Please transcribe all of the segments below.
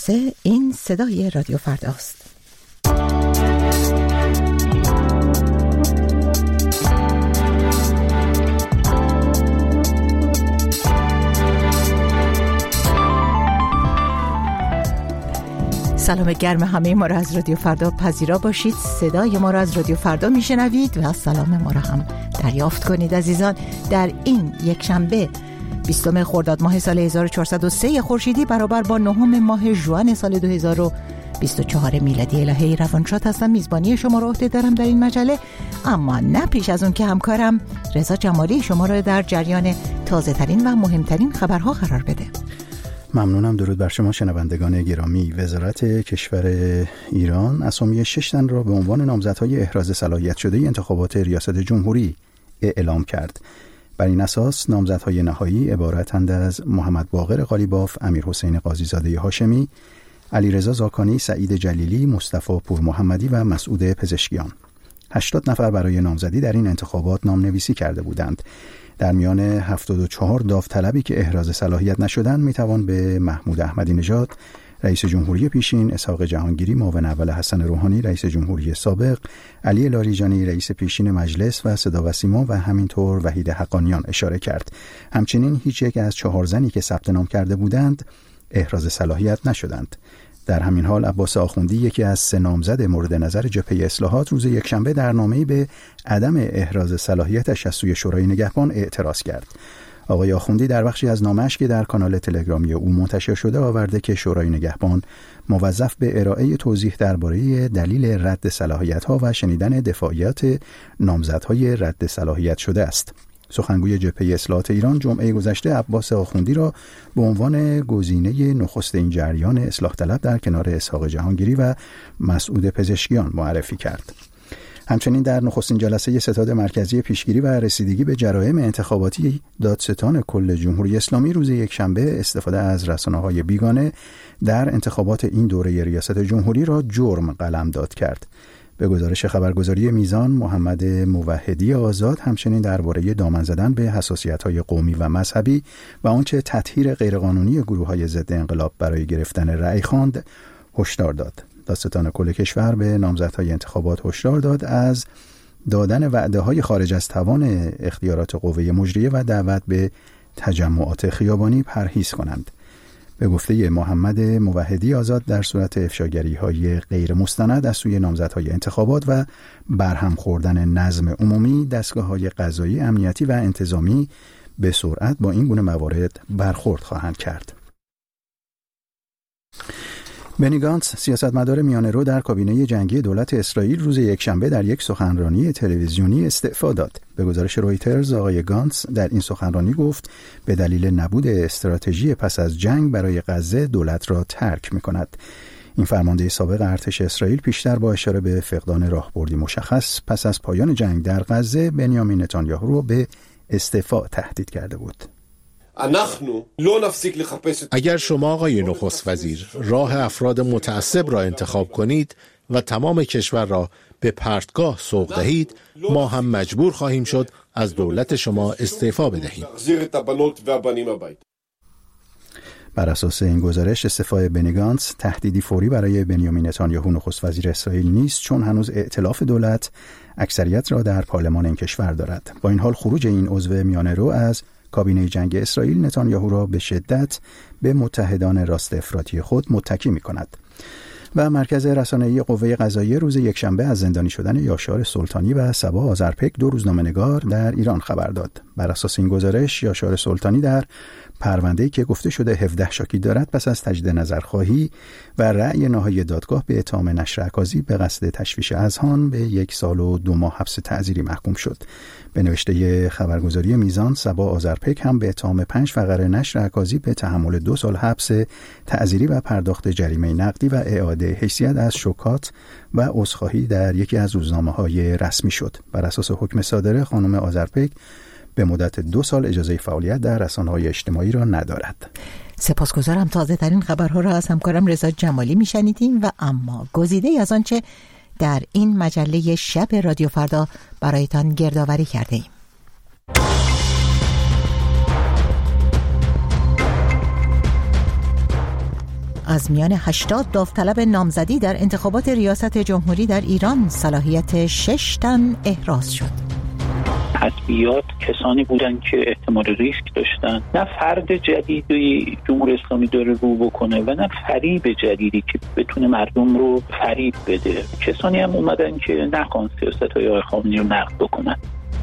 این صدای رادیو فرداست. سلام گرم همه ما را از رادیو فردا پذیرا باشید. صدای ما را از رادیو فردا میشنوید و سلام ما را هم دریافت کنید عزیزان. در این یک شنبه 20 خرداد ماه سال 1403 خورشیدی برابر با 9 ماه ژوئن سال 2024 میلادی الهه روانشاد هستم. میزبانی شما را عهده دارم در این مجله، اما نه پیش از اون که همکارم رضا جمالی شما را در جریان تازه ترین و مهمترین خبرها قرار بده. ممنونم. درود بر شما شنوندگان گرامی. وزارت کشور ایران اسامی 6 تن را به عنوان نامزدهای احراز صلاحیت شده انتخابات ریاست جمهوری اعلام کرد. بر این اساس نامزدهای نهایی عبارتند از محمد باقر قالیباف، امیرحسین قاضیزاده هاشمی، علیرضا زاکانی، سعید جلیلی، مصطفی پورمحمدی و مسعود پزشکیان. 80 نفر برای نامزدی در این انتخابات نامنویسی کرده بودند. در میان 74 داوطلبی که احراز صلاحیت نشدند میتوان به محمود احمدی نژاد رئیس جمهوری پیشین، اسحاق جهانگیری معاون اول حسن روحانی رئیس جمهوری سابق، علی لاریجانی رئیس پیشین مجلس و صدا و سیما و همینطور وحید حقانیان اشاره کرد. همچنین هیچ یک از 4 زنی که ثبت نام کرده بودند احراز صلاحیت نشدند. در همین حال عباس آخوندی، یکی از 3 نامزد مورد نظر جبهه اصلاحات، روز یکشنبه در نامه‌ای به عدم احراز صلاحیتش از سوی شورای نگهبان اعتراض کرد. آقای آخوندی در بخشی از نامه‌اش که در کانال تلگرامی او منتشر شده آورده که شورای نگهبان موظف به ارائه توضیح درباره دلیل رد صلاحیت‌ها و شنیدن دفاعیات نامزدهای رد صلاحیت شده است. سخنگوی جبهه اصلاحات ایران جمعه گذشته عباس آخوندی را به عنوان گزینه نخست این جریان اصلاح طلب در کنار اسحاق جهانگیری و مسعود پزشکیان معرفی کرد. همچنین در نخستین جلسه ستاد مرکزی پیشگیری و رسیدگی به جرایم انتخاباتی دادستان کل جمهوری اسلامی روز یکشنبه استفاده از رسانه‌های بیگانه در انتخابات این دوره ریاست جمهوری را جرم قلمداد کرد. به گزارش خبرگزاری میزان، محمد موحدی آزاد همچنین درباره دامن زدن به حساسیت‌های قومی و مذهبی و آنچه تطهیر غیرقانونی گروه‌های ضد انقلاب برای گرفتن رأی خواند هشدار داد. دادستان کل کشور به نامزدهای انتخابات هشدار داد از دادن وعده‌های خارج از توان اختیارات قوه مجریه و دعوت به تجمعات خیابانی پرهیز کنند. به گفته محمد موحدی آزاد در صورت افشاگری‌های غیر مستند از سوی نامزدهای انتخابات و برهم خوردن نظم عمومی، دستگاه‌های قضایی، امنیتی و انتظامی به سرعت با این گونه موارد برخورد خواهند کرد. بنی گانتز، سیاستمدار میانه‌رو در کابینه جنگی دولت اسرائیل، روز یکشنبه در یک سخنرانی تلویزیونی استعفا داد. به گزارش رویترز، آقای گانتز در این سخنرانی گفت به دلیل نبود استراتژی پس از جنگ برای غزه دولت را ترک می‌کند. این فرمانده سابق ارتش اسرائیل پیشتر با اشاره به فقدان راهبردی مشخص پس از پایان جنگ در غزه بنیامین نتانیاهو را به استعفا تهدید کرده بود. اگر شما آقای نخست وزیر راه افراد متعصب را انتخاب کنید و تمام کشور را به پرتگاه سوق دهید، ما هم مجبور خواهیم شد از دولت شما استعفا بدهیم. بر اساس این گزارش، استعفای بنی گانتز تهدیدی فوری برای بنیامین نتانیاهو نخست وزیر اسرائیل نیست، چون هنوز ائتلاف دولت اکثریت را در پارلمان این کشور دارد. با این حال خروج این عضو میانه‌رو از کابینه جنگ اسرائیل نتانیاهو را به شدت به متحدان راست افراطی خود متکی می‌کند. و مرکز رسانه‌ای قوه قضاییه روز یکشنبه از زندانی شدن یاشار سلطانی و صبا آذرپک، 2 روزنامه‌نگار در ایران خبر داد. بر اساس این گزارش، یاشار سلطانی در پرونده‌ای که گفته شده 17 شاکی دارد پس از تجدید نظرخواهی و رأی نهایی دادگاه به اتهام نشر عکاسی به قصد تشویش اذهان به 1 سال و 2 ماه حبس تعزیری محکوم شد. به نوشته خبرگزاری میزان، صبا آذرپک هم به اتهام 5 فقره نشر عکاسی به تحمل 2 سال حبس تعزیری و پرداخت جریمه نقدی و اعاده حیثیت از شوکات و عذرخواهی در یکی از روزنامه‌های رسمی شد. بر اساس حکم صادره، خانم آذرپک به مدت 2 سال اجازه فعالیت در رسانه‌های اجتماعی را ندارد. سپاسگزارم. تازه ترین خبرها را از همکارم رضا جمالی میشنیدیم و اما گزیده‌ای از آنچه در این مجله شب رادیو فردا برایتان گردآوری کرده ایم. از میان 80 داوطلب نامزدی در انتخابات ریاست جمهوری در ایران صلاحیت 6 تن احراز شد. حزبیات کسانی بودن که احتمال ریسک داشتن، نه فرد جدیدی جمهوری اسلامی داره رو بکنه و نه فریب جدیدی که بتونه مردم رو فریب بده. کسانی هم اومدن که نخوان سیاست‌های آقای خامنه‌ای رو نقد بکنن.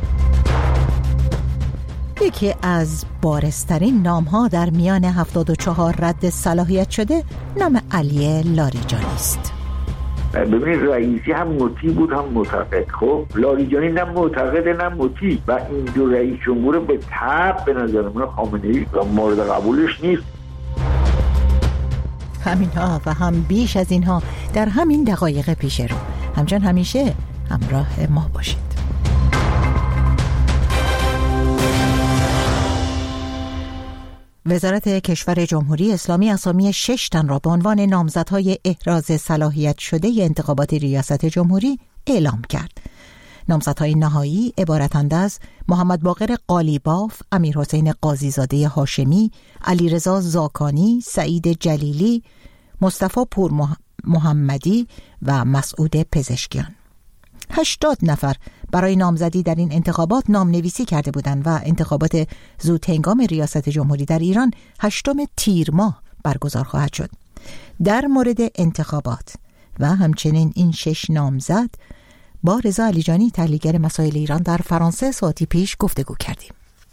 یکی از بارزترین نام‌ها در میان 74 رد صلاحیت شده نام علی لاریجانی است. ببینید رئیسی هم مطیع بود هم معتقد. خب لاریجانی نه معتقد نه مطیع و این دو رئیس جمهور به طبع به نظر من خامنه‌ای مورد قبولش نیست. همینها و هم بیش از اینها در همین دقایق پیش رو. همچنان همیشه همراه ما باشید. وزارت کشور جمهوری اسلامی اسامی 6 تن را به عنوان نامزدهای احراز صلاحیت شده انتخابات ریاست جمهوری اعلام کرد. نامزدهای نهایی عبارتند از محمد باقر قالیباف، امیرحسین قاضیزاده هاشمی، علیرضا زاکانی، سعید جلیلی، مصطفی پور محمدی و مسعود پزشکیان. 80 نفر برای نامزدی در این انتخابات نامنویسی کرده بودند و انتخابات زودهنگام ریاست جمهوری در ایران 8 تیر ماه برگزار خواهد شد. در مورد انتخابات و همچنین این 6 نامزد با رضا علیجانی تحلیلگر مسائل ایران در فرانسه ساعتی پیش گفتگو کردیم.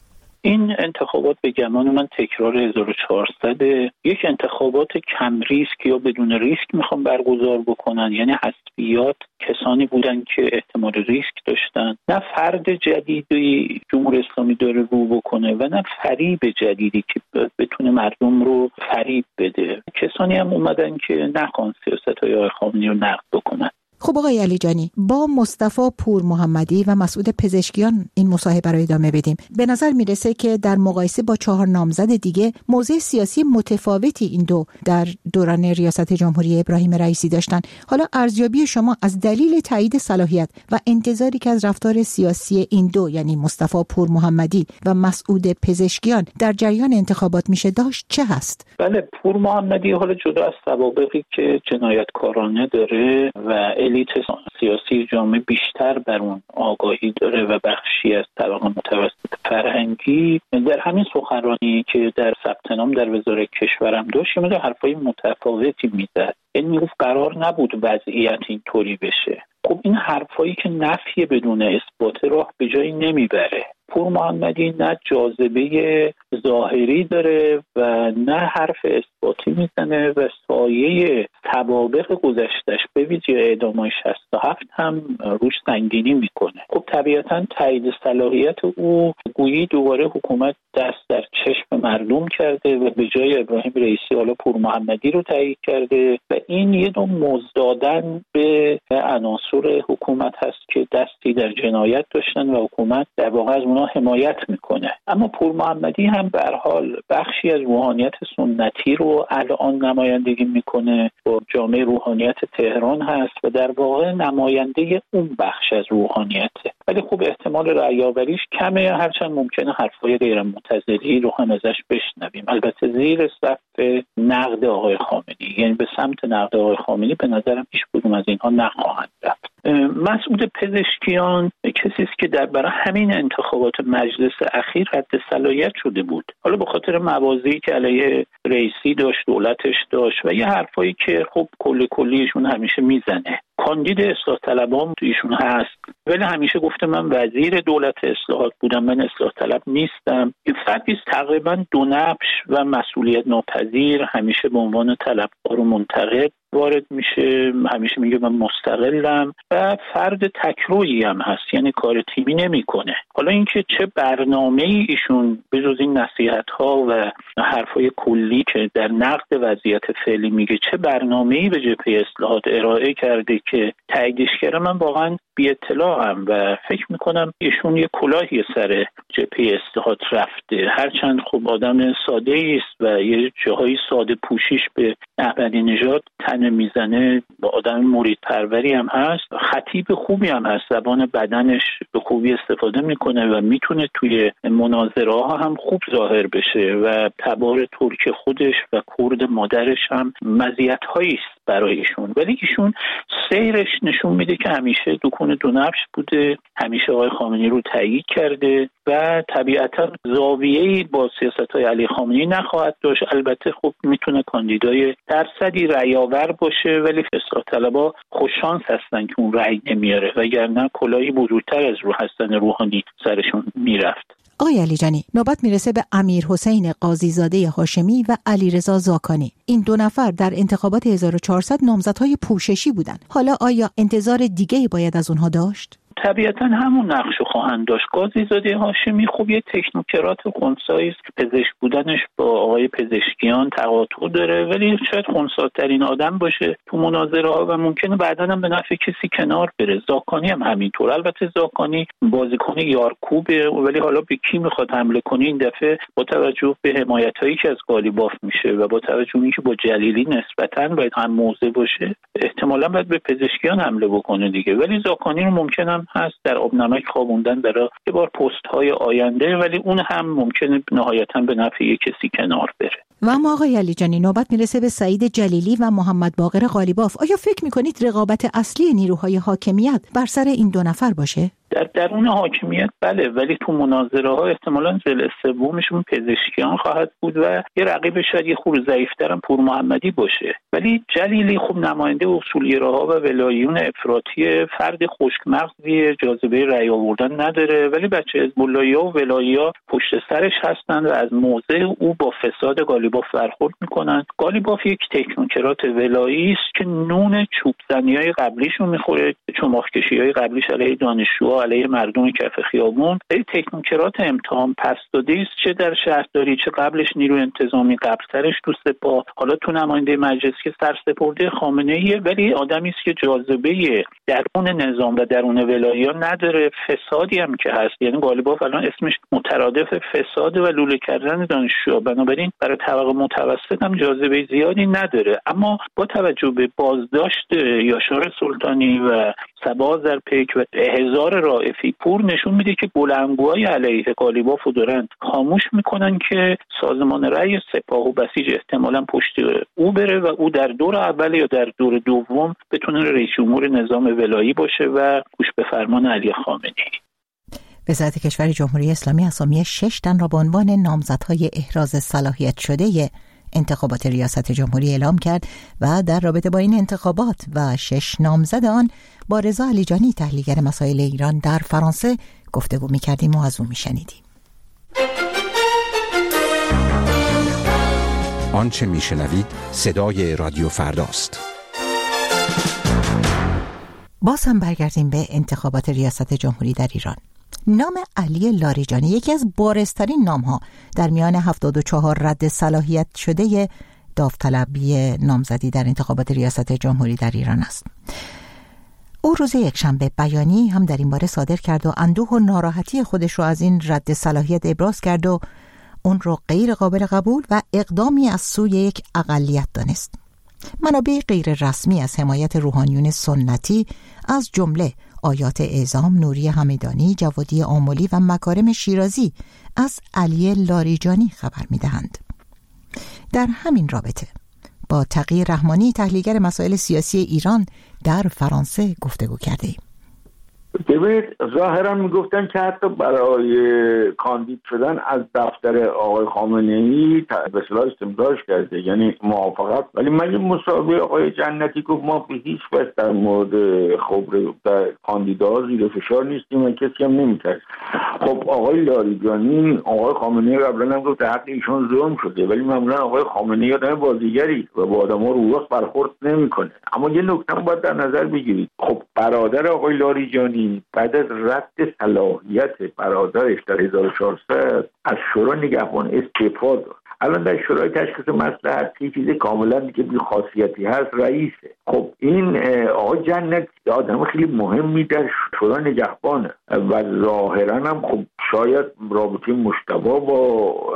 این انتخابات به گمان من تکرار 1400 یک انتخابات کم ریسک یا بدون ریسک میخوام برگزار بکنن، یعنی حزبیات کسانی بودن که احتمال ریسک داشتن، نه فرد جدیدی جمهوری اسلامی داره رو بکنه و نه فریب جدیدی که بتونه مردم رو فریب بده. کسانی هم اومدن که نخوان سیاست‌های آقای خامنه‌ای رو نقد بکنن. خب آقای علیجانی، با مصطفی پور محمدی و مسعود پزشکیان این مصاحبه رو ادامه بدیم. به نظر میرسه که در مقایسه با 4 نامزد دیگه موضع سیاسی متفاوتی این دو در دوران ریاست جمهوری ابراهیم رئیسی داشتن. حالا ارزیابی شما از دلیل تایید صلاحیت و انتظاری که از رفتار سیاسی این دو، یعنی مصطفی پور محمدی و مسعود پزشکیان، در جریان انتخابات میشه داشت چه هست؟ بله، پور محمدی حالا جدا از سوابقی که جنایتکارانه داره و الیت سیاسی جامعه بیشتر بر اون آگاهی داره و بخشی از طبقه متوسط فرهنگی، در همین سخنرانی که در ثبت نام در وزارت کشورم داشت یه حرفای متفاوتی میزد. این میگفت قرار نبود وضعیت اینطوری بشه. خب این حرفایی که نفی بدون اثبات راه به جایی نمیبره. پور محمدی نه جاذبه ظاهری داره و نه حرف اثباتی میزنه و سایه سوابق گذشتهش به ویژه اعدام‌های 67 هم روش سنگینی میکنه. خب طبیعتا تایید صلاحیت او گویی دوباره حکومت دست در چشم مردم کرده و به جای ابراهیم رئیسی حالا پور محمدی رو تایید کرده و این یه نوع مزدادن به عناصر حکومت هست که دستی در جنایت داشتن و حکومت در واقع از اونا حمایت میکنه. اما پور محمدی هم به هر حال بخشی از روحانیت سنتی رو الان نمایندگی میکنه، با جامعه روحانیت تهران هست و در واقع نماینده اون بخش از روحانیته. ولی خب احتمال رأی‌آوریش کمه، هرچند ممکنه حرفای غیر منتظری رو هم ازش بشنویم، البته زیر صف نقد آقای خامنه‌ای، یعنی به سمت نقد آقای خامنه‌ای به نظرم هیچ کدوم از اینها نخواهند رفت. مسعود پزشکیان کسی است که برای همین انتخابات مجلس اخیر رد صلاحیت شده بود، حالا به خاطر موازی که علیه رئیسی داشت، دولتش داشت و یه حرفایی که خب کلیشون همیشه میزنه. کاندید اصلاح طلبان ایشون هست ولی همیشه گفته من وزیر دولت اصلاحات بودم، من اصلاح طلب نیستم. این فردی تقریبا دو نبش و مسئولیت ناپذیر، همیشه به عنوان طلبکار و منتقد وارد میشه، همیشه میگه من مستقلم و فرد تکرویی هم هست، یعنی کار تیمی نمیکنه. حالا اینکه چه برنامه‌ای ایشون بجز این نصیحت‌ها و حرفای کلی که در نقد وضعیت فعلی میگه، چه برنامه‌ای به جبهه اصلاحات ارائه کرده که تاییدش کرده، من واقعا بی اطلاعم و فکر میکنم ایشون یه کلاهی سر جبهه اصلاحات رفته، هرچند خب آدم ساده است و یه جاهای ساده پوشیش به احمدی نژاد تن ترانه میزنه، با آدم مرید پروری هم هست، خطیب خوبی هم هست، زبان بدنش به خوبی استفاده میکنه و میتونه توی مناظره ها هم خوب ظاهر بشه و تبار ترک خودش و کرد مادرش هم مزیت‌هایی است برای ایشون. ولی ایشون سیرش نشون میده که همیشه دکون دو نبش بوده، همیشه آقای خامنه‌ای رو تایید کرده و طبیعتا زاویه‌ای با سیاست‌های علی خامنه‌ای نخواهد داشت. البته خب میتونه کاندیدای درصدی رأی‌آور باشه، ولی اصلاح طلبها خوششانس هستن که اون رأی نمیاره، وگرنه کلاهی بزرگتر از حسن روحانی سرشون میرفت. آقای علیجانی، نوبت میرسه به امیرحسین قاضیزاده هاشمی و علیرضا زاکانی. این دو نفر در انتخابات 1400 نامزدهای پوششی بودند. حالا آیا انتظار دیگه‌ای باید از اونها داشت؟ طبیعتا همون نقشو خواهند داشت. قاضیزاده هاشمی خب یه تکنوکرات خنثی است، پزشک بودنش با آقای پزشکیان تقاطع داره، ولی شاید خنثی‌ترین آدم باشه تو مناظره ها و ممکنه بعداً هم به نفع کسی کنار بره. زاکانی هم همینطور. البته زاکانی بازیکن یارکوبه، ولی حالا به کی میخواد حمله کنه این دفعه با توجه به حمایتایی که از قالیباف میشه و با توجه به اینکه با جلیلی نسبتاً باید هم موضع باشه، احتمالاً باید به پزشکیان حمله بکنه دیگه. ولی زاکانی رو ممکنه هست در آب نمک خوابوندن برای یه بار پست های آینده، ولی اون هم ممکنه نهایتاً به نفع یک کسی کنار بره. و اما آقای علیجانی، نوبت میرسه به سعید جلیلی و محمد باقر قالیباف. آیا فکر میکنید رقابت اصلی نیروهای حاکمیت بر سر این دو نفر باشه؟ در درون حاکمیت بله، ولی تو مناظره ها احتمالاً ضلع سومشون پزشکیان خواهد بود و یه رقیب شاید یه خورده ضعیف‌ترم پور محمدی باشه. ولی جلیلی خب نماینده اصولگراها و ولاییون افراطی، فرد خشکمغزی، جاذبه رأی آوردن نداره، ولی بچه حزب اللهی‌ها و ولایی‌ها پشت سرش هستن و از موضع او با فساد قالیباف برخورد میکنن. قالیباف یک تکنوکرات ولایی است که نون چوبزنی‌های قبلیشو میخوره، چماخ‌کشی‌های قبلیش علیه دانشجوها، علیه مردم کف خیابون. تکنوکرات امتحان پس داده است، چه در شهرداری چه قبلش نیروی انتظامی، قبلترش تو سپاه، حالا تو نماینده مجلس که سرسپرده خامنه‌ای، ولی آدمی است که جاذبه درون نظام و درون ولایت‌ها نداره. فسادی هم که هست، یعنی قالیباف الان اسمش مترادف فساد و لوله کردن دانشجو، بنابراین برای طبقه متوسط هم جاذبه زیادی نداره. اما با توجه به بازداشت یاشار سلطانی و صبا آذرپیک و هزار رائفی پور نشون میده که بلندگوهای علیه قالیباف رو دارن خاموش میکنن که سازمان رأی سپاه و بسیج احتمالاً پشت او بره و او در دور اول یا در دور دوم بتونه رئیس جمهور نظام ولایی باشه و گوش به فرمان علی خامنه‌ای. وزارت کشور جمهوری اسلامی اسامی 6 تن را به عنوان نامزدهای احراز صلاحیت شده انتخابات ریاست جمهوری اعلام کرد و در رابطه با این انتخابات و 6 نامزد آن با رضا علیجانی، تحلیلگر مسائل ایران در فرانسه گفتگو می‌کردیم و از او می‌شنیدیم. آنچه می‌شنوید صدای رادیو فرداست. باز هم برگردیم به انتخابات ریاست جمهوری در ایران. نام علی لاریجانی یکی از بارزترین نام‌ها در میان 74 رد صلاحیت شده داوطلبی نامزدی در انتخابات ریاست جمهوری در ایران است. او روز یکشنبه بیانیه‌ای هم در این باره صادر کرد و اندوه و ناراحتی خودش رو از این رد صلاحیت ابراز کرد و اون رو غیر قابل قبول و اقدامی از سوی یک اقلیت دانست. منابع غیر رسمی از حمایت روحانیون سنتی از جمله آیات اعظام، نوری همدانی، جوادی آملی و مکارم شیرازی از علی لاریجانی خبر می‌دهند. در همین رابطه با تقی رحمانی، تحلیلگر مسائل سیاسی ایران در فرانسه گفتگو کردیم. ببینید، ظاهرا میگفتن که حتی برای کاندید شدن از دفتر آقای خامنه‌ای به اصطلاح استمرارش کرده، یعنی موافقت. ولی من مسابقه آقای جنتی گفت ما به هیچ وجه در مورد خبر در کاندیدا زیر فشار نیستیم و کسی هم نمی‌ترسه. خب آقای لاریجانی، آقای خامنه‌ای قبلا هم گفت حق ایشون ظلم شده، ولی معمولا آقای خامنه‌ای آدم بازیگری و با آدم‌ها رو راست برخورد نمی‌کنه. اما یه نکته باید در نظر بگیرید. خب برادر آقای لاریجانی بعد از رد صلاحیت برادرش در 1400 از شورای نگهبان استعفا داد. الان در شورای تشخیص مصلحتی چیز کاملا دیگه بی خاصیتی هست، رئیسه. خب این آقای جنتی آدم خیلی مهمی در شورای نگهبانه و ظاهرا هم خب شاید رابطه مشتبه با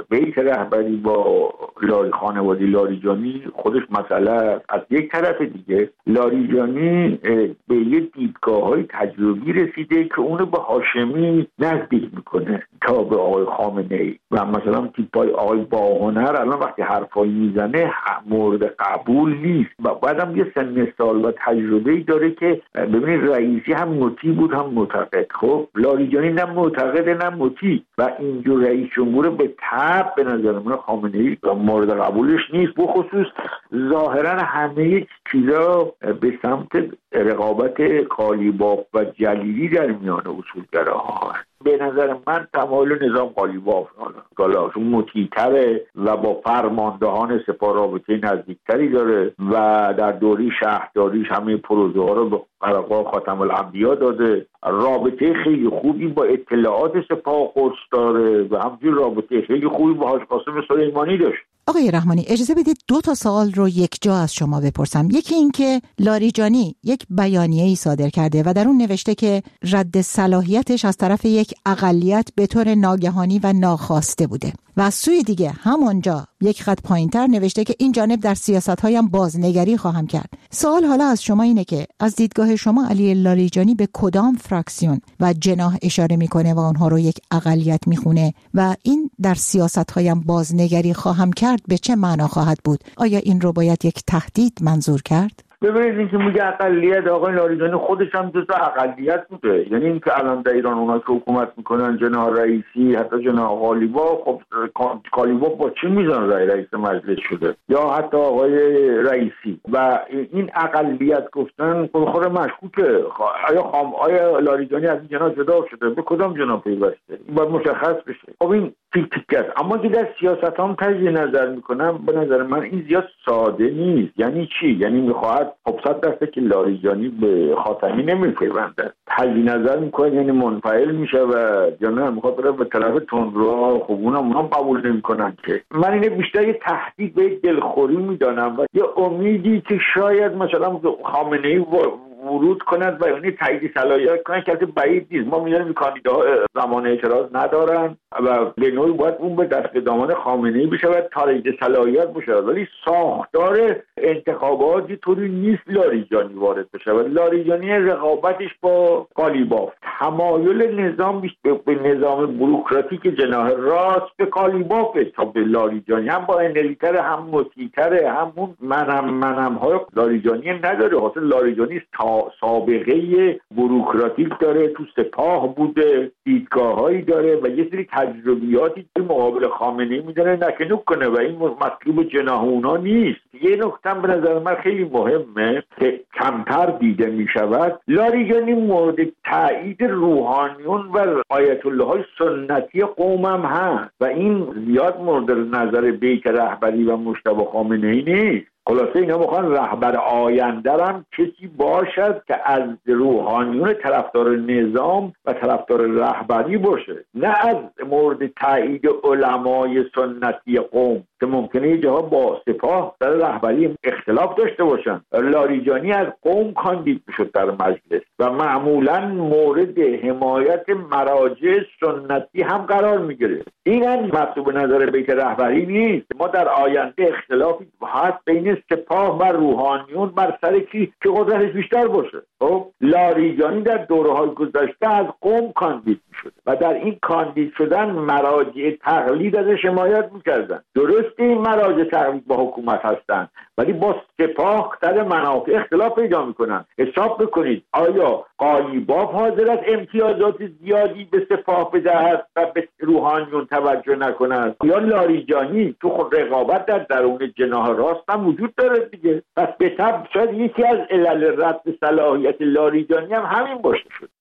بیت رهبری با خانواده لاریجانی خودش مسئله است. از یک طرف دیگه لاریجانی به یه دیدگاه‌های تجربی رسیده که اونو به هاشمی نزدیک میکنه تا به آقای خامنه‌ای و مثلا تیپای آقای باهنر الان وقتی حرفایی میزنه مورد قبول نیست و بعدم یه سن سال و تجربه‌ای داره که ببینید رئیسی هم مطیع بود هم معتقد. خب لاریجانی نه معتقد نه مطیع و اینجور رئیس جمهور به طبع به نظر من خامنه‌ای مورد قبولش نیست. بخصوص ظاهرا همه چیزا به سمت رقابت قالیباف و جلیلی در میان اصولگراها هست. به نظر من تمایل نظام قالیباف چون مطیع‌تره و با فرماندهان سپاه رابطه نزدیکتری داره و در دوره شهرداریش همه پروژه ها رو به قرقا خاتم الانبیا داده، رابطه خیلی خوبی با اطلاعات سپاه قدس داره و همچنین رابطه خیلی خوبی با حاج قاسم سلیمانی داشت. آقای رحمانی اجازه بدید 2 سوال رو یک جا از شما بپرسم. یکی این که لاریجانی یک بیانیه‌ای صادر کرده و در اون نوشته که رد صلاحیتش از طرف یک اقلیت به طور ناگهانی و ناخواسته بوده و از سوی دیگه همونجا یک خط پایین‌تر نوشته که این جانب در سیاست‌هایم بازنگری خواهم کرد. سوال حالا از شما اینه که از دیدگاه شما علی لاریجانی به کدام فراکسیون و جناح اشاره میکنه و اونها رو یک اقلیت میخونه و این در سیاست‌هایم بازنگری خواهم کرد به چه معنا خواهد بود؟ آیا این رو باید یک تهدید منظور کرد؟ ببینید این که میگه اقلیت، آقای لاریجانی خودش هم جزو اقلیت بوده. یعنی این که الان در ایران اونا که حکومت میکنن جناح رئیسی حتی جناح قالیباف، خب قالیباف با چی میزن رئیس مجلس شده یا حتی آقای رئیسی و این اقلیت گفتن خود مشکوکه. آیا لاریجانی از این جناح جدا شده؟ به کدام جناح پیوسته؟ این باید مشخص بشه. خب این تیک است. اما که در سیاست هم تجزیه نظر میکنم به نظر من این زیاد ساده نیست. یعنی چی؟ یعنی میخواهد خب 100% که لاریجانی به خاتمی نمیپیونده، تجزیه نظر میکنه یعنی منفعل میشه و یا نه میخواد بره به طرف تندرو. خب اونم قبول نمیکنن که. من اینه بیشتر یه تهدید به دلخوری میدانم و یه امیدی که شاید مثلا خامنه‌ای ورود کند و یعنی تایید صلاحیت کنند که بعید نیست. ما می‌دونیم کاندیداها زمان اعتراض ندارن و به نوعی باید اون به دست دامن خامنه‌ای بشه و تایید صلاحیت بشه، ولی ساختار انتخاباتی طوری نیست لاریجانی وارد بشه و لاریجانی رقابتش با قالیباف تمایل نظام به نظام بوروکراتیک جناح راست به قالیباف تا به لاریجانی هم با انرژی‌تر هم مطیع‌تر همون منم لاریجانی نداره. حاصل لاریجانی سابقه بوروکراتیک داره، تو سپاه بوده، دیدگاه‌هایی داره و یه سری تجربیاتی که مقابل خامنه‌ای می‌دونه نکنوک کنه و این مطلوب جناح اونا نیست. یه نکته به نظر من خیلی مهمه که کمتر دیده می‌شود. لاریجانی مورد تایید روحانیون و آیت الله‌های سنتی قومم هست و این زیاد مورد نظر بیت رهبری و مجتبی خامنه‌ای نیست. خلاصه اینا میخوان رهبر آینده هم کسی باشد که از روحانیون طرفدار نظام و طرفدار رهبری باشه، نه از مورد تایید علمای سنتی قوم که ممکنه یه جاها با سپاه در رهبری اختلاف داشته باشن. لاریجانی از قوم کاندید میشد در مجلس و معمولا مورد حمایت مراجع سنتی هم قرار میگیره. این هم مطلوب نظر بیت رهبری نیست. ما در آینده اختلافی هست بین سپاه و روحانیون بر سر کی که قدرتش بیشتر باشه. خب لاریجانی در دوره‌های گذشته از قوم کاندید میشد و در این کاندید شدن مراجع تقلید ازش حمایت میکردن. درسته این مراجع تقلید با حکومت هستن ولی با سپاه در منافع اختلاف پیدا میکنن. حساب بکنید آیا قالیباف حاضر است امتیازات زیادی به سپاه بدهد و به روحانیون توجه نکند یا لاریجانی تو خود رقابت در درون جناح راست هم وجود داره دیگه. پس به طب شاید یکی از علل رد صلاحیت لاریجانی هم همین باشه شد.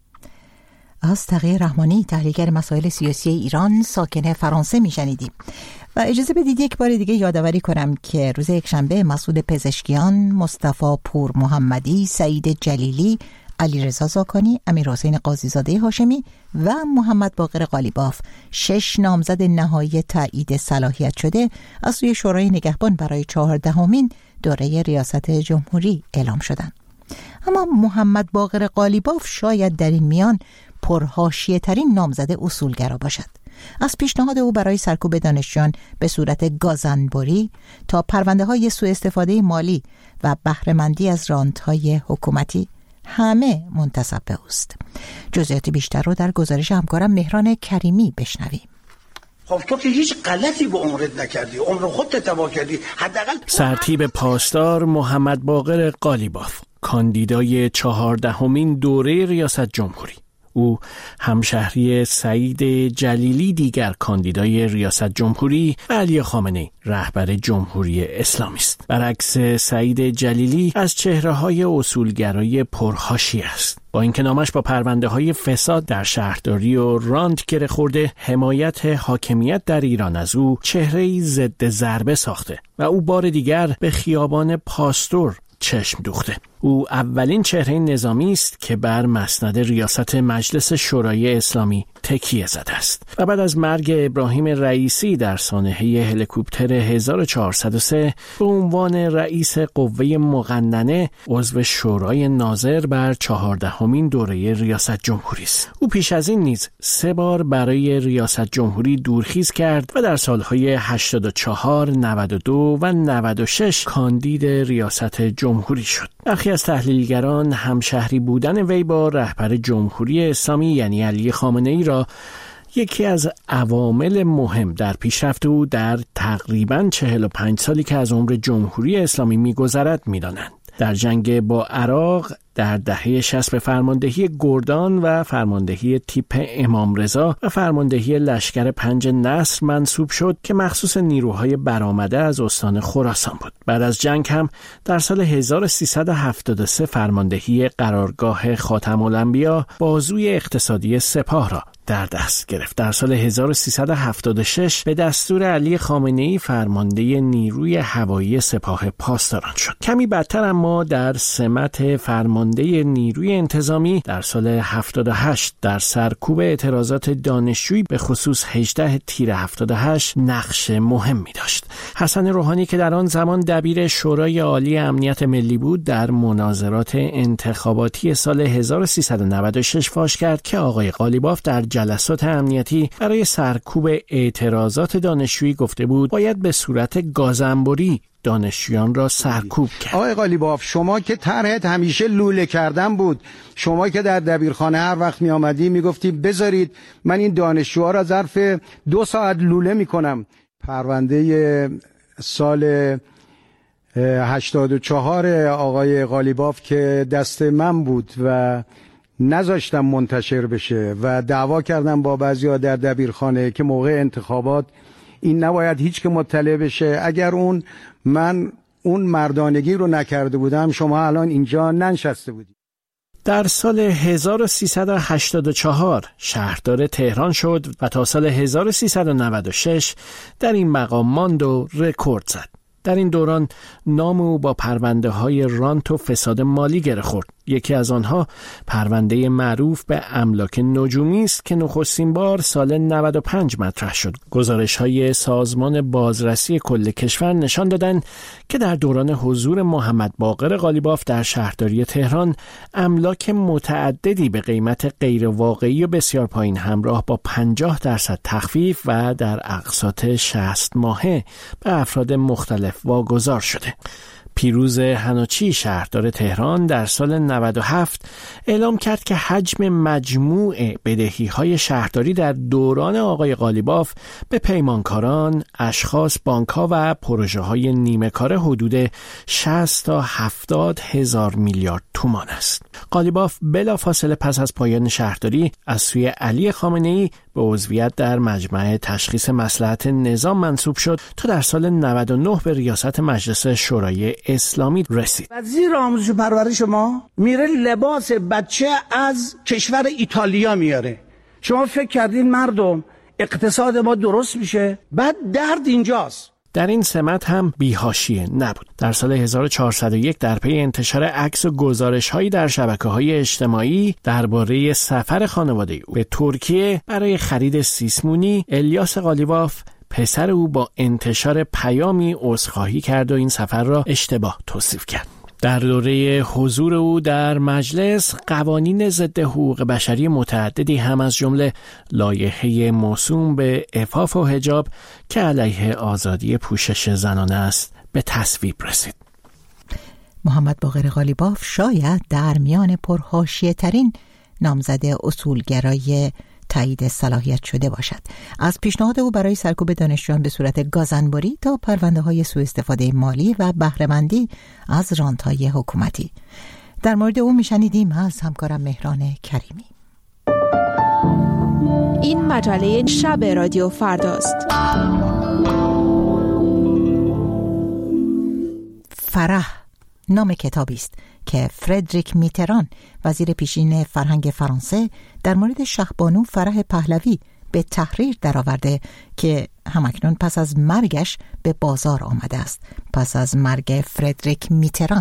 از تقی رحمانی تحلیلگر مسائل سیاسی ایران ساکن فرانسه میشنیدیم و اجازه بدید یک بار دیگه یادآوری کنم که روز یکشنبه مسعود پزشکیان، مصطفی پور محمدی، سعید جلیلی، علیرضا زاکانی، امیرحسین قاضیزاده هاشمی و محمد باقر قالیباف 6 نامزد نهایی تایید صلاحیت شده از سوی شورای نگهبان برای 14مین دوره ریاست جمهوری اعلام شدند. اما محمد باقر قالیباف شاید در این میان پرحاشیه ترین نامزد اصولگرا باشد. از پیشنهاد او برای سرکوب دانشجویان به صورت گازنبری تا پرونده‌های سوء استفاده مالی و بهره‌مندی از رانت‌های حکومتی همه منتسب به اوست. جزئیات بیشتر رو در گزارش همکارم مهران کریمی بشنویم. خب تو که هیچ غلطی به عمرت نکردی، عمر خودت تباه کردی. حداقل سرتیپ پاسدار محمد باقر قالیباف، کاندیدای 14مین دوره ریاست جمهوری. او همشهری سعید جلیلی، دیگر کاندیدای ریاست جمهوری، و علی خامنه‌ای رهبر جمهوری اسلامی است. برعکس سعید جلیلی از چهره‌های اصولگرای پرحاشیه است. با اینکه نامش با پرونده‌های فساد در شهرداری و رانت گره خورده، حمایت حاکمیت در ایران از او چهره‌ای ضد ضربه ساخته و او بار دیگر به خیابان پاستور چشم دوخته. او اولین چهره نظامی است که بر مسند ریاست مجلس شورای اسلامی تکیه زده است و بعد از مرگ ابراهیم رئیسی در سانحه هلیکوپتر 1403 به عنوان رئیس قوه مقننه عضو شورای ناظر بر 14مین دوره ریاست جمهوری است. او پیش از این نیز 3 بار برای ریاست جمهوری دورخیز کرد و در سالهای 84، 92 و 96 کاندید ریاست جمهوری شد. برخی از تحلیلگران همشهری بودن وی با رهبر جمهوری اسلامی یعنی علی خامنه‌ای را یکی از عوامل مهم در پیشرفت او در تقریباً 45 سالی که از عمر جمهوری اسلامی می‌گذرد می‌دانند. در جنگ با عراق در دهه 60 به فرماندهی گردان و فرماندهی تیپ امام رضا و فرماندهی لشکر 5 نصر منصوب شد که مخصوص نیروهای برآمده از استان خراسان بود. بعد از جنگ هم در سال 1373 فرماندهی قرارگاه خاتم الانبیا، بازوی اقتصادی سپاه را در دست گرفت. در سال 1376 به دستور علی خامنه‌ای فرمانده نیروی هوایی سپاه پاسداران شد. کمی بعدتر اما در سمت فرمانده نیروی انتظامی در سال 78 در سرکوب اعتراضات دانشجویی به خصوص 18 تیر 78 نقش مهمی داشت. حسن روحانی که در آن زمان دبیر شورای عالی امنیت ملی بود، در مناظرات انتخاباتی سال 1396 فاش کرد که آقای قالیباف در جلسات امنیتی برای سرکوب اعتراضات دانشجویی گفته بود باید به صورت گازنبری دانشجویان را سرکوب کرد. آقای قالیباف، شما که طرحت همیشه لوله کردن بود، شما که در دبیرخانه هر وقت می آمدی می گفتی بذارید من این دانشجوها را ظرف 2 ساعت لوله می کنم. پرونده سال 84 آقای قالیباف که دست من بود و نذاشتم منتشر بشه و دعوا کردم با بعضی‌ها در دبیرخانه که موقع انتخابات این نباید هیچ که مطلع بشه. اگر من اون مردانگی رو نکرده بودم شما الان اینجا ننشسته بودید. در سال 1384 شهردار تهران شد و تا سال 1396 در این مقام ماند و رکورد زد. در این دوران نام او با پرونده‌های رانت و فساد مالی گره خورد. یکی از آنها پرونده معروف به املاک نجومی است که نخستین بار سال 95 مطرح شد. گزارش‌های سازمان بازرسی کل کشور نشان دادند که در دوران حضور محمد باقر قالیباف در شهرداری تهران املاک متعددی به قیمت غیر واقعی و بسیار پایین همراه با 50% تخفیف و در اقساط 60 ماهه به افراد مختلف واگذار شده. پیروز حناچی شهردار تهران در سال 97 اعلام کرد که حجم مجموع بدهی‌های شهرداری در دوران آقای قالیباف به پیمانکاران، اشخاص، بانک‌ها و پروژه‌های نیمه‌کاره حدود 60 تا 70 هزار میلیارد تومان است. قالیباف بلافاصله پس از پایان شهرداری از سوی علی خامنه‌ای به عضویت در مجمع تشخیص مصلحت نظام منصوب شد تا در سال 99 به ریاست مجلس شورای اسلامی رسید. وزیر آموزش و پرورش ما میره لباس بچه از کشور ایتالیا میاره. شما فکر کردین مردم اقتصاد ما درست میشه؟ بعد درد اینجاست. در این سمت هم بی‌حاشیه نبود. در سال 1401 در پی انتشار عکس و گزارش‌هایی در شبکه‌های اجتماعی درباره سفر خانواده او به ترکیه برای خرید سیسمونی، الیاس قالیباف پسر او با انتشار پیامی عذرخواهی کرد و این سفر را اشتباه توصیف کرد. در دوره حضور او در مجلس قوانین ضد حقوق بشری متعددی هم از جمله لایحه موسوم به عفاف و حجاب که علیه آزادی پوشش زنانه است به تصویب رسید. محمد باقر قالیباف شاید در میان پرحاشیه ترین نامزد اصولگرای تایید صلاحیت شده باشد. از پیشنهاد او برای سرکوب دانشجویان به صورت گازنباری تا پرونده‌های سوء استفاده مالی و بهره‌مندی از رانت‌های حکومتی. در مورد او میشنیدیم از همکارم مهران کریمی. این مجله شب رادیو فرداست. فرح نام کتابی است که فردریک میتران وزیر پیشین فرهنگ فرانسه در مورد شهبانو فرح پهلوی به تحریر درآورده که همکنون پس از مرگش به بازار آمده است. پس از مرگ فردریک میتران.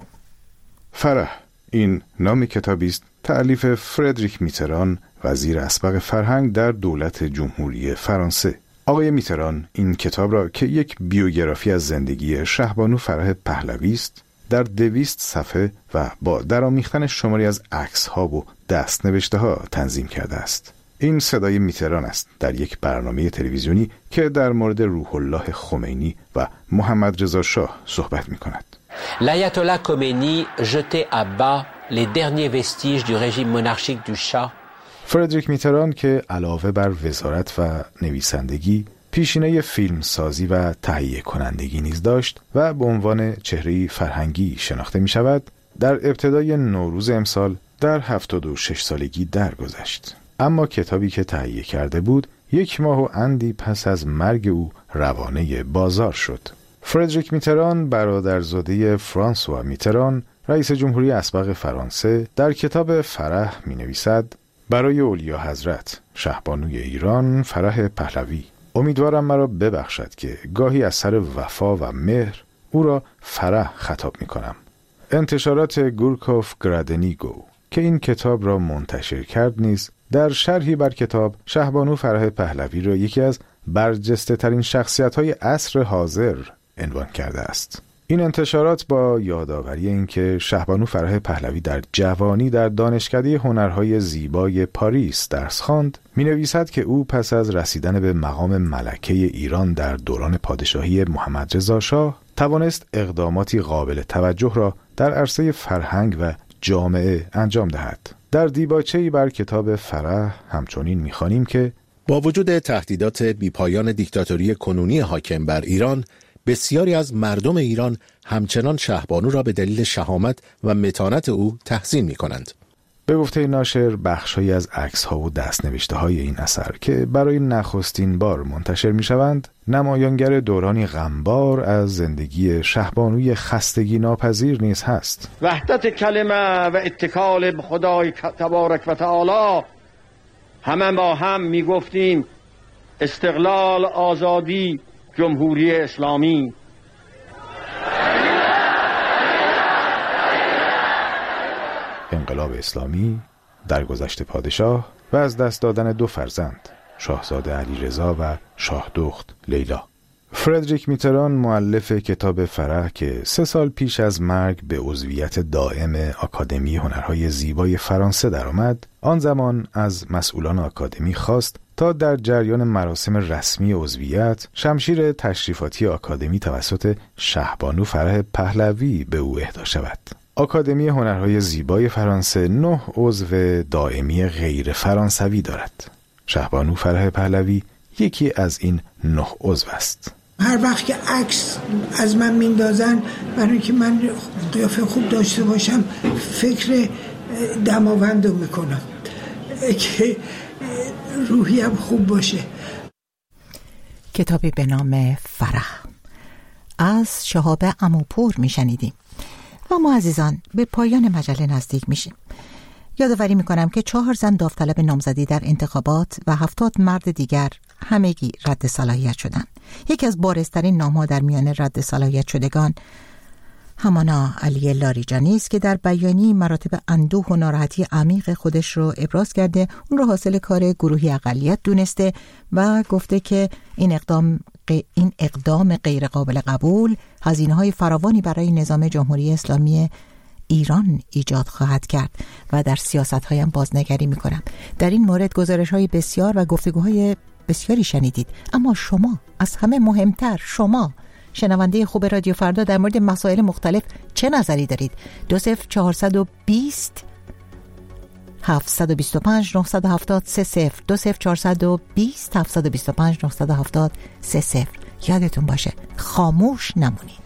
فرح این نام کتابی است تألیف فردریک میتران وزیر اسبق فرهنگ در دولت جمهوری فرانسه. آقای میتران این کتاب را که یک بیوگرافی از زندگی شهبانو فرح پهلوی است در 200 صفحه و با درآمیختن شماری از عکس‌ها و دست‌نوشته‌ها تنظیم کرده است. این صدای میتران است در یک برنامه تلویزیونی که در مورد روح الله خمینی و محمد رضا شاه صحبت می‌کند. L'ayatollah Khomeini jetait à bas les derniers vestiges du régime monarchique du Shah. فردریک میتران که علاوه بر وزارت و نویسندگی پیشینه فیلم سازی و تهیه کنندگی نیز داشت و به عنوان چهره فرهنگی شناخته می شود، در ابتدای نوروز امسال در 76 سالگی درگذشت. اما کتابی که تهیه کرده بود 1 ماه و اندی پس از مرگ او روانه بازار شد. فردریک میتران برادرزاده فرانسوا میتران رئیس جمهوری اسبق فرانسه در کتاب فرح می نویسد: برای اولیا حضرت شهبانوی ایران فرح پهلوی، امیدوارم مرا ببخشد که گاهی از سر وفا و مهر او را فرح خطاب می کنم. انتشارات گورکوف گرادنیگو که این کتاب را منتشر کرد نیز در شرحی بر کتاب شهبانو فرح پهلوی را یکی از برجسته ترین شخصیت های عصر حاضر عنوان کرده است. این انتشارات با یادآوری اینکه شهبانو فرح پهلوی در جوانی در دانشکده هنرهای زیبای پاریس درس خواند، می‌نویسد که او پس از رسیدن به مقام ملکه ایران در دوران پادشاهی محمد رضا شاه توانست اقداماتی قابل توجه را در عرصه فرهنگ و جامعه انجام دهد. در دیباچه‌ای بر کتاب فرح همچنین می‌خوانیم که با وجود تهدیدات بیپایان دیکتاتوری کنونی حاکم بر ایران، بسیاری از مردم ایران همچنان شهبانو را به دلیل شهامت و متانت او تحسین می کنند. به گفته ناشر بخش‌هایی از عکس‌ها و دست‌نوشته‌های این اثر که برای نخستین بار منتشر می‌شوند، نمایانگر دورانی غمبار از زندگی شهبانوی خستگی ناپذیر نیز هست. وحدت کلمه و اتکال به خدای تبارک و تعالی، همه با هم می‌گفتیم استقلال، آزادی، جمهوری اسلامی. انقلاب اسلامی، درگذشت پادشاه و از دست دادن 2 فرزند، شاهزاده علیرضا و شاهدخت لیلا. فردریک میتران مؤلف کتاب فرح که 3 سال پیش از مرگ به عضویت دائم آکادمی هنرهای زیبای فرانسه درآمد، آن زمان از مسئولان آکادمی خواست تا در جریان مراسم رسمی عضویت شمشیر تشریفاتی آکادمی توسط شهبانو فرح پهلوی به او اهدا شود. آکادمی هنرهای زیبای فرانسه 9 عضو دائمی غیر فرانسوی دارد. شهبانو فرح پهلوی یکی از این 9 عضو است. هر وقت که عکس از من میندازن، برای اینکه من قیافه خوب داشته باشم، فکر دماوند رو میکنم که روحیم خوب باشه. کتابی به نام فرح از شهاب عموپور میشنیدیم. و ما عزیزان به پایان مجله نزدیک میشیم. یادآوری میکنم که 4 زن داوطلب نامزدی در انتخابات و 70 مرد دیگر همگی رد صلاحیت شدند. یکی از بارزترین نام‌ها در میان رد صلاحیت شدگان همانا علی لاریجانی است که در بیانیه‌ای مراتب اندوه و ناراحتی عمیق خودش رو ابراز کرده، اون رو حاصل کار گروهی اقلیت دونسته و گفته که این اقدام این اقدام غیر قابل قبول هزینه‌های فراوانی برای نظام جمهوری اسلامی ایران ایجاد خواهد کرد و در سیاست‌های هم بازنگری می‌کنم. در این مورد گزارش‌های بسیار و گفتگوهای بسیاری شنیدید، اما شما، از همه مهمتر شما شنونده خوب رادیو فردا، در مورد مسائل مختلف چه نظری دارید؟ 20420 725 970 30 20420 725 970 30. یادتون باشه خاموش نمونید.